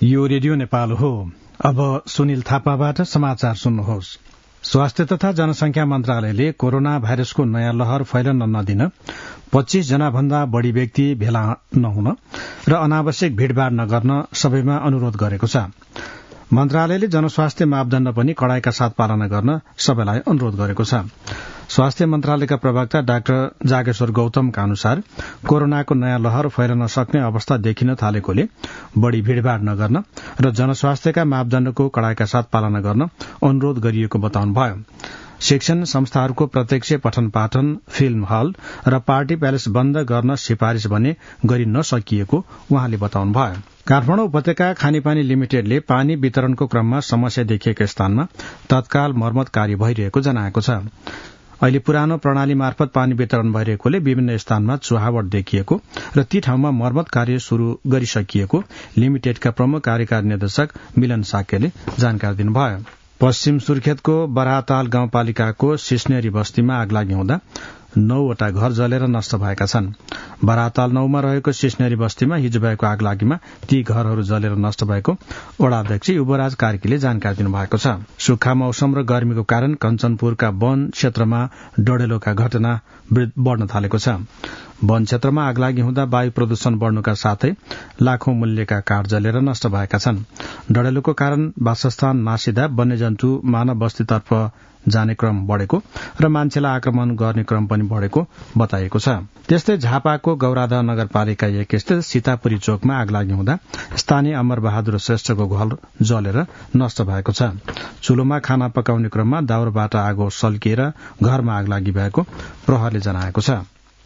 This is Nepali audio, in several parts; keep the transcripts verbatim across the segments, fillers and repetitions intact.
यो रेडियो नेपाल हो। अब सुनिल थापाबाट समाचार सुन्नुहोस्। स्वास्थ्य तथा जनसंख्या मन्त्रालयले कोरोना भाइरसको नयाँ लहर फैलन नदिन पच्चीस जना भन्दा बढ़ी व्यक्ति भेला नहुन र अनावश्यक भीड़भाड़ नगर्न सबैमा अनुरोध गरेको छ। मन्त्रालयले जनस्वास्थ्य मापदण्ड पनि कड़ाईका साथ पालना गर्न सबैलाई अनुरोध गरेको छ। स्वास्थ्य मन्त्रालयका प्रवक्ता डाक्टर जागेश्वर गौतमका अनुसार कोरोनाको नयाँ लहर फैलन सक्ने अवस्था देखिन थालेकोले बढ़ी भीड़भाड़ नगर्न र जनस्वास्थ्यका मापदण्डको कड़ाईका साथ पालना गर्न अनुरोध गरिएको बताउनुभयो। शिक्षण संस्थाहरूको प्रत्यक्ष पठन पाठन, फिल्म हल र पार्टी प्यालेस बन्द गर्न सिफारिश भने गरि नसकिएको उहाँले बताउनुभयो। काठमाडौँ उपत्यका खानेपानी लिमिटेडले पानी वितरणको क्रममा समस्या देखिएका स्थानमा तत्काल मर्मत कार्य भइरहेको जनाएको छ। अहिले पुरानो प्रणाली मार्फत पानी वितरण भइरहेकोले विभिन्न स्थानमा चुहावट देखिएको र ती ठाउँमा मर्मत कार्य शुरू गरिसकिएको लिमिटेडका प्रमुख कार्यकारी निर्देशक मिलन साक्यले जानकारी दिनुभयो। पश्चिम सुर्खेतको बराताल गाउँपालिकाको सिस्नेरी बस्तीमा आगलागी हुँदा नौवटा घर जलेर नष्ट भएका छन्। बराताल नौमा रहेको सिस्नेरी बस्तीमा हिजो भएको आगलागीमा ती घरहरू जलेर नष्ट भएको वडाध्यक्ष युवराज कार्कीले जानकारी दिनुभएको छ। सुक्खा मौसम र गर्मीको कारण कञ्चनपुरका वन क्षेत्रमा डढेलोका घटना बढ़न थालेको छ। वन क्षेत्रमा आगलागी हुँदा वायु प्रदूषण बढ़नुका साथै लाखौं मूल्यका काठ जलेर नष्ट भएका छन्। डढेलोको कारण वासस्थान नासिँदा वन्यजन्तु मानव बस्तीतर्फ जाने क्रम बढ़ेको र मान्छेलाई आक्रमण गर्ने क्रम पनि बढ़ेको बताइएको छ। त्यस्तै झापाको गौराधा नगरपालिका एक स्थित सीतापुरी चोकमा आगलागी हुँदा स्थानीय अमर बहादुर श्रेष्ठको घर जलेर नष्ट भएको छ। चुलोमा खाना पकाउने क्रममा दाउराबाट आगो सल्किएर घरमा आगलागी भएको प्रहरले जनाएको छ।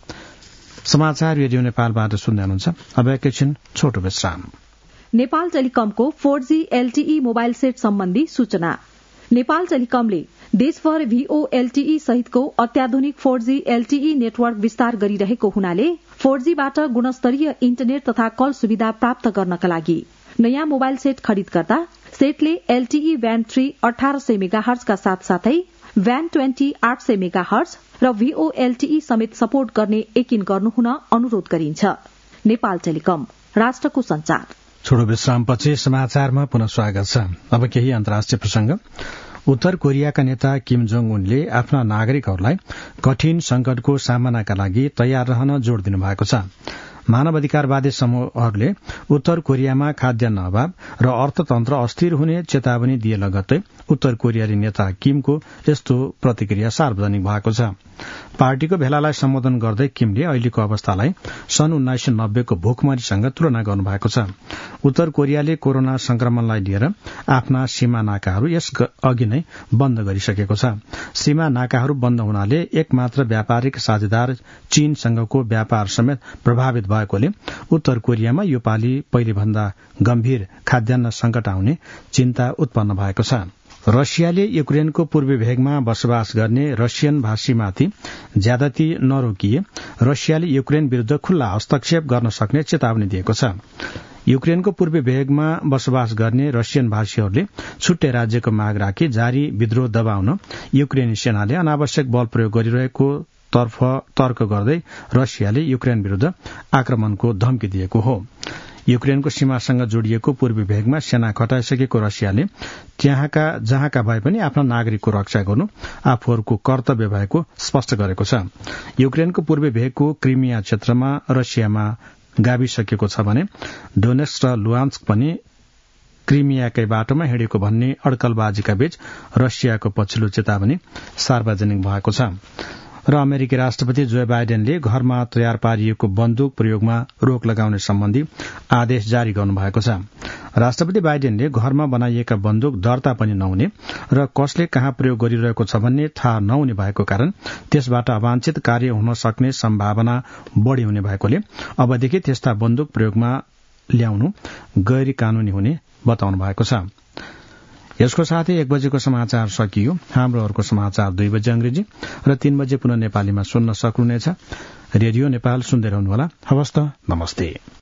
समाचार रेडियो नेपालबाट सुन्दै हुनुहुन्छ। अब एकैछिन छोटो विश्राम। नेपाल टेलिकमको four G LTE mobile set सम्बन्धी सूचना। नेपाल टेलिकमले देशभर भीओएलटीई सहितको अत्याधुनिक फोर जी एलटीई नेटवर्क विस्तार गरिरहेको हुनाले फोर जी बाट गुणस्तरीय इन्टरनेट तथा कल सुविधा प्राप्त गर्नका लागि नयाँ मोबाइल सेट खरिद गर्दा सेटले एलटीई ब्यान्ड थ्री अठार सय मेगाहर्जका साथसाथै ब्यान्ड ट्वेन्टी आठ सय मेगाहर्ज र भीओएलटीई समेत सपोर्ट गर्ने यकिन गर्नुहुन अनुरोध गरिन्छ। नेपाल टेलिकम, राष्ट्रको संचार। छोटो विश्रामपछि समाचारमा पुनः स्वागत छ। अब केही अन्तर्राष्ट्रिय प्रसंग। उत्तर कोरियाका नेता किम जोङ उनले आफ्ना नागरिकहरूलाई कठिन संकटको सामनाका लागि तयार रहन जोड़ दिनुभएको छ। मानवाधिकारवादी समूहहरूले उत्तर कोरियामा खाद्यान्न अभाव र अर्थतन्त्र अस्थिर हुने चेतावनी दिए लगत्तै उत्तर कोरियाली नेता किमको यस्तो प्रतिक्रिया सार्वजनिक भएको छ। पार्टीको भेलालाई सम्बोधन गर्दै किमले अहिलेको अवस्थालाई सन् उन्नाइस सय नब्बेको भूखमरीसँग तुलना गर्नुभएको छ। उत्तर कोरियाले कोरोना संक्रमणलाई लिएर आफ्ना सीमा नाकाहरू यस अघि नै बन्द गरिसकेको छ। सीमा नाकाहरू बन्द हुनाले एकमात्र व्यापारिक साझेदार चीनसँगको व्यापार समेत प्रभावित भएकोले उत्तर कोरियामा यो पालि पहिलेभन्दा गम्भीर खाद्यान्न संकट आउने चिन्ता उत्पन्न भएको छ। रसियाले युक्रेनको पूर्वी भेगमा बसोबास गर्ने रसियन भाषीमाथि ज्यादती नरोकिए रसियाले युक्रेन विरूद्ध खुल्ला हस्तक्षेप गर्न सक्ने चेतावनी दिएको छ। युक्रेनको पूर्वी भेगमा बसोबास गर्ने रसियन भाषीहरूले छुट्टै राज्यको माग राखी जारी विद्रोह दबाउन युक्रेनी सेनाले अनावश्यक बल प्रयोग गरिरहेको तर्फ तर्क गर्दै रसियाले युक्रेन विरूद्ध आक्रमणको धम्की दिएको हो। युक्रेनको सीमासँग जोडिएको पूर्वी भेगमा सेना खटाइसकेको रसियाले त्यहाँका जहाँका भए पनि आफ्ना नागरिकको रक्षा गर्नु आफूहरूको कर्तव्य भएको स्पष्ट गरेको छ। युक्रेनको पूर्वी भेगको क्रिमिया क्षेत्रमा रसियामा गाभिसकेको छ भने डोनेट्स्क र लुहान्स्क पनि क्रिमियाकै बाटोमा हिँडेको भन्ने अड्कलबाजीका बीच रसियाको पछिल्लो चेतावनी सार्वजनिक भएको छ। र अमेरिकी राष्ट्रपति जो बाइडेनले घरमा तयार पारिएको बन्दुक प्रयोगमा रोक लगाउने सम्बन्धी आदेश जारी गर्नुभएको छ। राष्ट्रपति बाइडेनले घरमा बनाइएका बन्दुक दर्ता पनि नहुने र कसले कहाँ प्रयोग गरिरहेको छ भन्ने थाहा नहुने भएको कारण त्यसबाट अवांछित कार्य हुन सक्ने सम्भावना बढ़ी हुने भएकोले अबदेखि त्यस्ता बन्दुक प्रयोगमा ल्याउनु गैर कानूनी हुने बताउनु भएको छ। यसको साथै एक बजेको समाचार सकियो। हाम्रो अर्को समाचार दुई बजे अंग्रेजी र तीन बजे पुनः नेपालीमा सुन्न सक्नुहुनेछ। रेडियो नेपाल सुन्दै रहनुहोला। हवस् त, नमस्ते।